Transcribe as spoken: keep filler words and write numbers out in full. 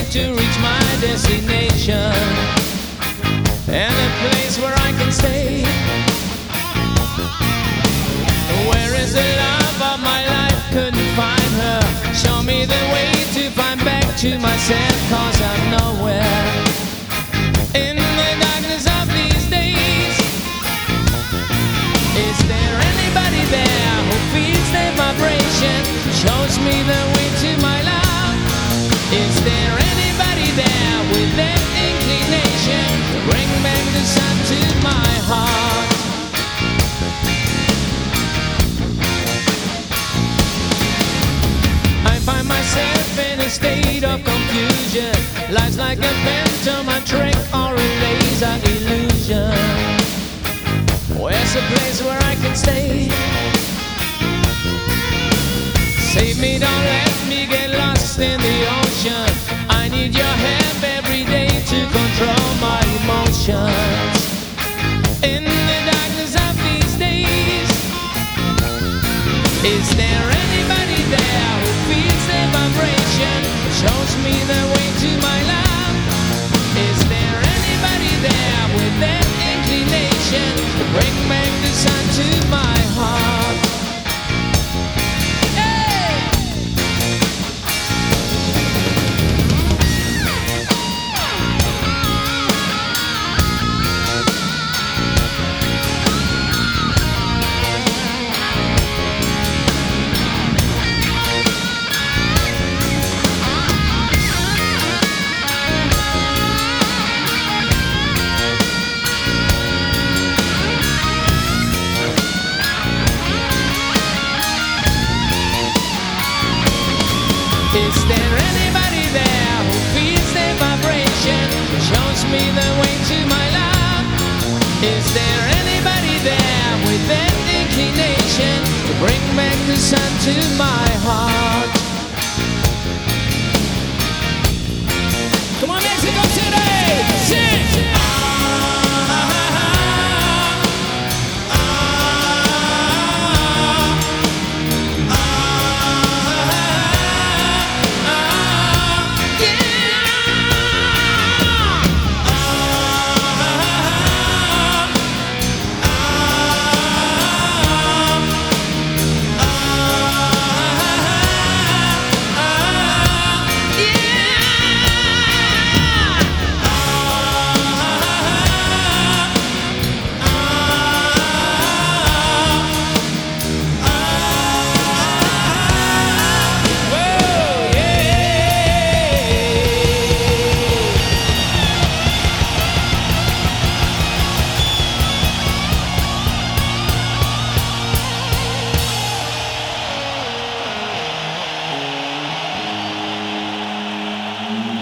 to reach my destination, and a place where I can stay. Where is the love of my life? Couldn't find her. Show me the way to find back to myself, cause I'm nowhere. In the darkness of these days, is there anybody there who feels the vibration, shows me the way to my love? Is there anybody there with that inclination to bring back the sun to my heart? I find myself in a state of confusion. Life's like a phantom, a trick, or a laser illusion. Where's a place where I can stay? Save me, don't let me get lost in the ocean. I need your help every day to control my emotions. In the darkness of these days, is there anybody there who feels the vibration, shows me the way to my love? Is there anybody there with that inclination to bring back the sun to my heart? Is there anybody there who feels the vibration, shows me the way to my love? Is there anybody there with that inclination to bring back the sun to my heart?